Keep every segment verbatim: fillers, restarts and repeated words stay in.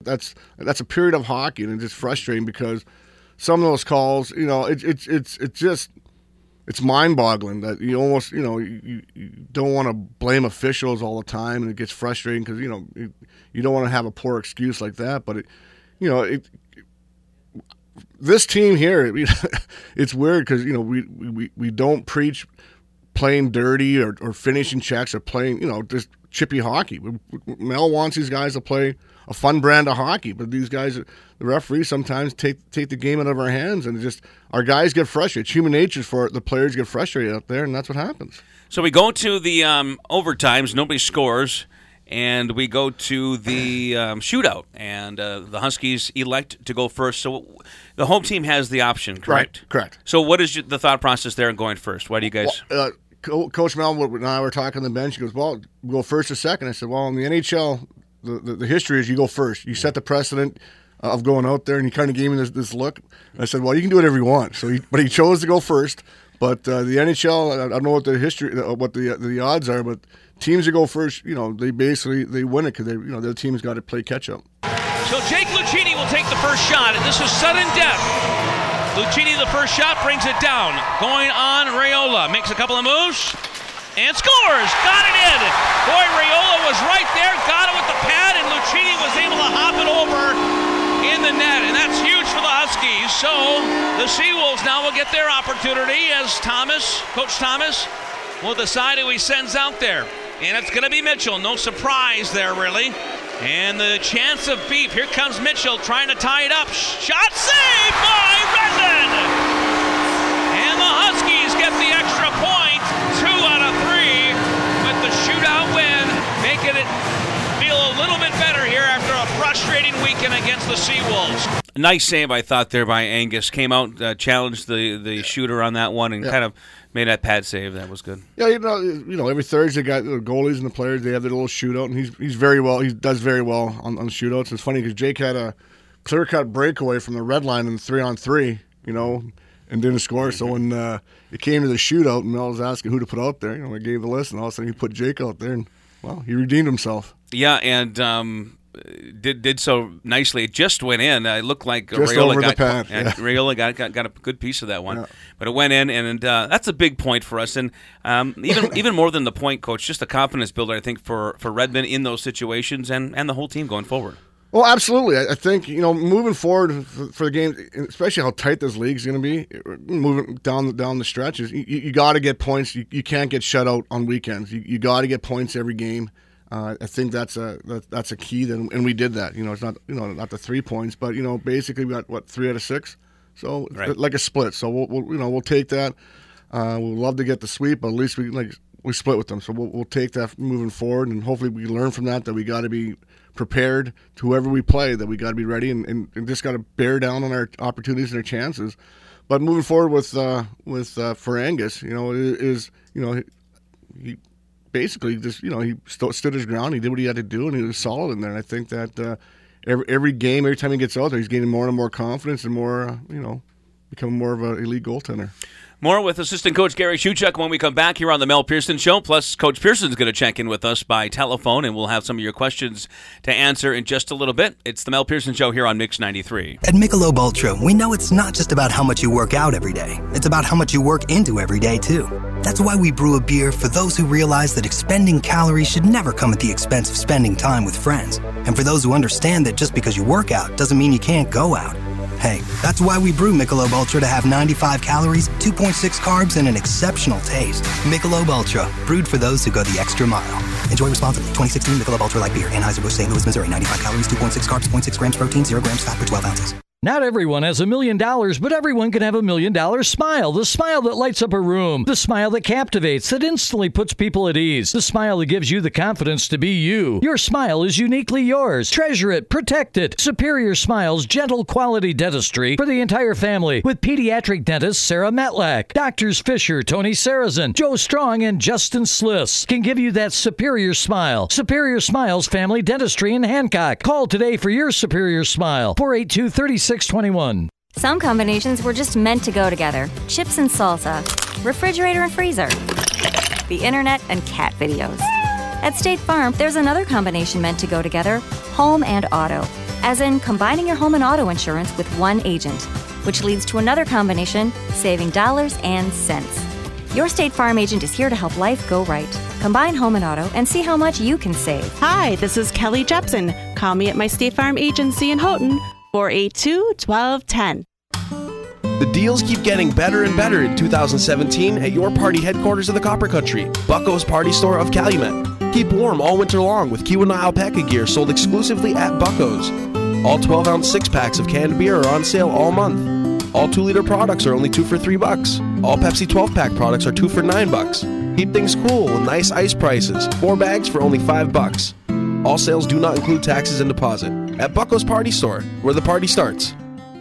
that's that's a period of hockey, and it's just frustrating because some of those calls, you know, it's it's it's it's just it's mind-boggling that you almost, you know, you, you don't want to blame officials all the time, and it gets frustrating because, you know, you, you don't want to have a poor excuse like that. But, it, you know, it, this team here, I mean, it's weird because, you know, we, we, we don't preach playing dirty or, or finishing checks or playing, you know, just chippy hockey. Mel wants these guys to play a fun brand of hockey, but these guys, the referees sometimes take take the game out of our hands, and just our guys get frustrated. It's human nature for it. The players get frustrated out there, and that's what happens. So we go to the um, overtimes, nobody scores, and we go to the um, shootout, and uh, the Huskies elect to go first. So the home team has the option, correct? Right, correct. So what is the thought process there in going first? Why do you guys... Well, uh, Coach Mel and I were talking on the bench. He goes, well, we'll go first or second. I said, well, in the N H L, the, the, the history is you go first. You set the precedent of going out there, and he kind of gave me this, this look. I said, well, you can do whatever you want. So, he, But he chose to go first. But uh, the N H L, I, I don't know what the history, what the the odds are, but teams that go first, you know, they basically they win it because they, you know, their team's got to play catch up. So Jake Lucchini will take the first shot, and this is sudden death. Lucchini, the first shot, brings it down. Going on, Raiola makes a couple of moves and scores. Got it in. Boy, Raiola was right there, got it with the pad, and Lucchini was able to hop it over in the net, and that's huge for the Huskies. So the Seawolves now will get their opportunity as Thomas, Coach Thomas, will decide who he sends out there. And it's going to be Mitchell. No surprise there, really. And the chance of beef. Here comes Mitchell trying to tie it up. Shot saved by Redmond. And the Huskies get the extra point. Two out of three with the shootout win, making it feel a little bit better here after a frustrating weekend against the Seawolves. Nice save, I thought, there by Angus. Came out, uh, challenged the, the yeah. shooter on that one, and yeah. kind of made that pad save. That was good. Yeah, you know, you know, every Thursday, got the goalies and the players, they have their little shootout, and he's he's very well. He does very well on, on shootouts. It's funny because Jake had a clear cut breakaway from the red line in three on three, you know, and didn't score. So when uh, it came to the shootout, and Mel was asking who to put out there, you know, I gave the list, and all of a sudden he put Jake out there, and well, he redeemed himself. Yeah, and um, did did so nicely. It just went in. It looked like just Raiola over got the pad. And yeah. Raiola got, got got a good piece of that one, yeah. but it went in, and uh, that's a big point for us. And um, even even more than the point, Coach, just a confidence builder, I think, for, for Redmond in those situations, and, and the whole team going forward. Well, absolutely. I think, you know, moving forward for, for the game, especially how tight this league's going to be, moving down down the stretches, you, you got to get points. You, you can't get shut out on weekends. You, you got to get points every game. Uh, I think that's a that, that's a key, that, and we did that. You know, it's not you know not the three points, but you know basically we got what three out of six, so right. like a split. So we'll, we'll you know we'll take that. Uh, we'll love to get the sweep, but at least we like we split with them. So we'll we'll take that moving forward, and hopefully we learn from that. That we got to be prepared to whoever we play. That we got to be ready, and, and, and just got to bear down on our opportunities and our chances. But moving forward with uh, with uh, for Angus, you know, is you know he. Basically, just you know, he st- stood his ground. He did what he had to do, and he was solid in there. And I think that uh, every every game, every time he gets out there, he's gaining more and more confidence, and more, uh, you know, becoming more of an elite goaltender. More with assistant coach Gary Shuchuk when we come back here on the Mel Pearson Show. Plus, Coach Pearson's going to check in with us by telephone, and we'll have some of your questions to answer in just a little bit. It's the Mel Pearson Show here on Mix ninety-three. At Michelob Ultra, we know it's not just about how much you work out every day. It's about how much you work into every day, too. That's why we brew a beer for those who realize that expending calories should never come at the expense of spending time with friends. And for those who understand that just because you work out doesn't mean you can't go out. Hey, that's why we brew Michelob Ultra to have ninety-five calories, two point six carbs, and an exceptional taste. Michelob Ultra, brewed for those who go the extra mile. Enjoy responsibly. twenty sixteen Michelob Ultra Light Beer, Anheuser-Busch, Saint Louis, Missouri. ninety-five calories, two point six carbs, zero point six grams protein, zero grams fat per twelve ounces. Not everyone has a million dollars, but everyone can have a million dollar smile. The smile that lights up a room. The smile that captivates, that instantly puts people at ease. The smile that gives you the confidence to be you. Your smile is uniquely yours. Treasure it, protect it. Superior Smiles, gentle quality dentistry for the entire family. With pediatric dentist Sarah Metlack. Doctors Fisher, Tony Sarazin, Joe Strong, and Justin Sliss can give you that superior smile. Superior Smiles Family Dentistry in Hancock. Call today for your superior smile. four eight two, three six two one. Some combinations were just meant to go together. Chips and salsa, refrigerator and freezer, the internet and cat videos. At State Farm, there's another combination meant to go together, home and auto. as in combining your home and auto insurance with one agent, which leads to another combination, saving dollars and cents. Your State Farm agent is here to help life go right. Combine home and auto and see how much you can save. Hi, this is Kelly Jepson. Call me at my State Farm agency in Houghton, four eight two, one two one zero. The deals keep getting better and better in two thousand seventeen at your party headquarters of the Copper Country, Bucko's Party Store of Calumet. Keep warm all winter long with Keweenaw alpaca gear sold exclusively at Bucko's. All twelve ounce six-packs of canned beer are on sale all month. All two liter products are only two for three bucks. All Pepsi twelve pack products are two for nine bucks. Keep things cool with nice ice prices. Four bags for only five bucks. All sales do not include taxes and deposit. At Bucko's Party Store, where the party starts.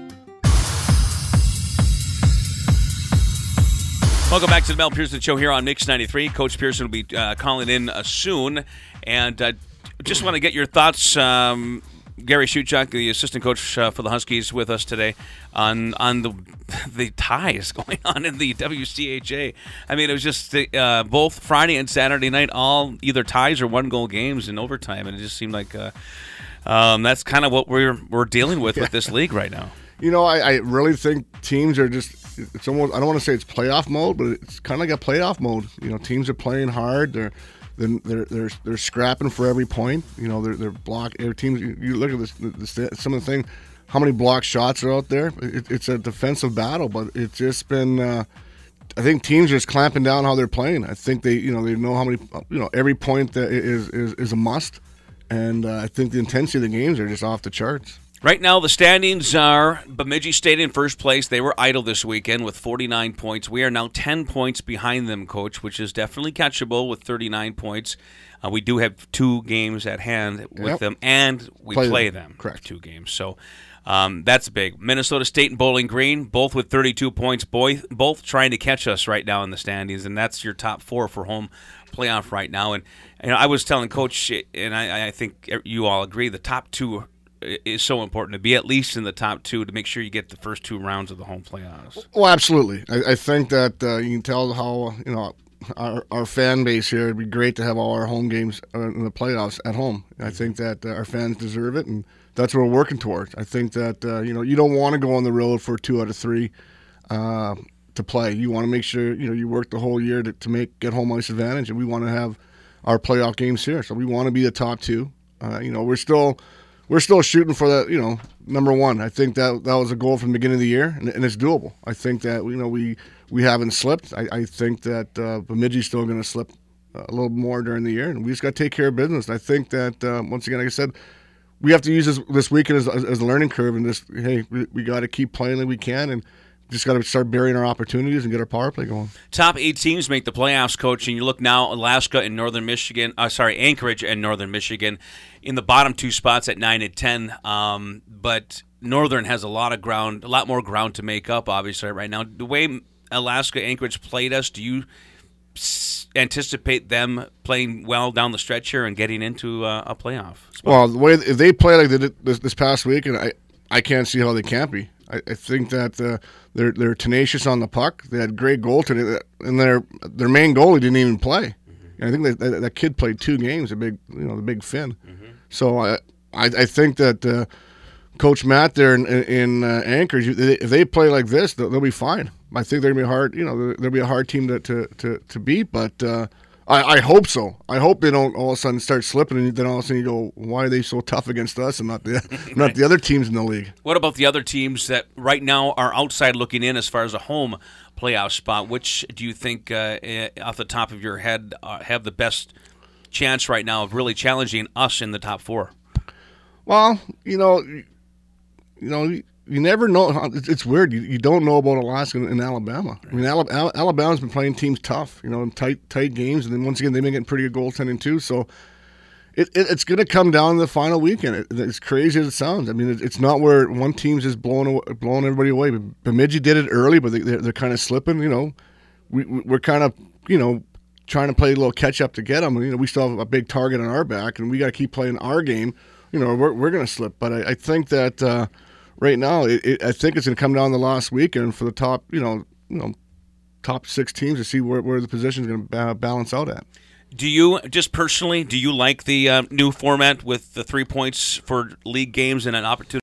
Welcome back to the Mel Pearson Show here on Mix ninety-three. Coach Pearson will be uh, calling in uh, soon. And uh, just want to get your thoughts. Um, Gary Shuchuk, the assistant coach uh, for the Huskies, with us today on on the the ties going on in the W C H A. I mean, it was just uh, both Friday and Saturday night, all either ties or one-goal games in overtime, and it just seemed like uh, um, that's kind of what we're we're dealing with yeah. with this league right now. You know, I, I really think teams are just, it's almost, I don't want to say it's playoff mode, but it's kind of like a playoff mode. You know, teams are playing hard. They're Then they're they're they're scrapping for every point. You know, they're they're block. Every teams. You, you look at this, this, some of the thing, how many block shots are out there. It, it's a defensive battle, but it's just been. Uh, I think teams are just clamping down how they're playing. I think they, you know, they know how many. You know, every point that is is, is a must, and uh, I think the intensity of the games are just off the charts. Right now, the standings are Bemidji stayed in first place. They were idle this weekend with forty-nine points. We are now ten points behind them, Coach, which is definitely catchable with thirty-nine points. Uh, we do have two games at hand with yep. them, and we play, play them. Correct. Two games. So um, that's big. Minnesota State and Bowling Green, both with thirty-two points, boy, both trying to catch us right now in the standings, and that's your top four for home playoff right now. And, and I was telling Coach, and I, I think you all agree, the top two is so important to be at least in the top two to make sure you get the first two rounds of the home playoffs. Well, absolutely. I, I think that uh, you can tell how, you know, our our fan base here, it'd be great to have all our home games in the playoffs at home. I think that uh, our fans deserve it, and that's what we're working towards. I think that, uh, you know, you don't want to go on the road for two out of three uh, to play. You want to make sure, you know, you work the whole year to, to make get home ice advantage, and we want to have our playoff games here. So we want to be the top two. Uh, you know, we're still – We're still shooting for that, you know, number one. I think that that was a goal from the beginning of the year, and, and it's doable. I think that, you know, we, we haven't slipped. I, I think that uh, Bemidji's still going to slip a little more during the year, and we just got to take care of business. And I think that, uh, once again, like I said, we have to use this, this weekend as, as, as a learning curve, and just, hey, we, we got to keep playing like we can, and just got to start burying our opportunities and get our power play going. Top eight teams make the playoffs, Coach, and you look now, Alaska and Northern Michigan, uh, sorry, Anchorage and Northern Michigan in the bottom two spots at nine and ten. Um, but Northern has a lot of ground, a lot more ground to make up, obviously, right now. The way Alaska, Anchorage played us, do you s- anticipate them playing well down the stretch here and getting into uh, a playoff spot? Well, the way if they play like they did this, this past week, and I, I can't see how they can't be. I, I think that uh, they're they're tenacious on the puck. They had great goaltending, and their their main goalie didn't even play. Mm-hmm. And I think that, that that kid played two games. A big, you know, the big Finn. Mm-hmm. So I, I I think that uh, Coach Matt there in, in uh, Anchorage, if they play like this, they'll, they'll be fine. I think they're gonna be hard. You know, they'll be a hard team to to to, to beat, but. Uh, I, I hope so. I hope they don't all of a sudden start slipping, and then all of a sudden you go, "Why are they so tough against us and not the right. not the other teams in the league?" What about the other teams that right now are outside looking in as far as a home playoff spot? Which do you think, uh, off the top of your head, uh, have the best chance right now of really challenging us in the top four? Well, you know, you know. You never know. It's weird. You, you don't know about Alaska and Alabama. I mean, Alabama, Alabama's been playing teams tough, you know, in tight tight games, and then once again they've been getting pretty good goaltending too. So it, it it's going to come down to the final weekend. It, it's crazy as it sounds. I mean, it, it's not where one team's just blowing blowing everybody away. Bemidji did it early, but they, they're, they're kind of slipping. You know, we we're kind of you know trying to play a little catch up to get them. You know, we still have a big target on our back, and we got to keep playing our game. You know, we're we're going to slip, but I, I think that. Uh, Right now, it, it, I think it's going to come down the last weekend for the top, you know, you know, top six teams to see where, where the position is going to ba- balance out at. Do you, just personally, do you like the uh, new format with the three points for league games and an opportunity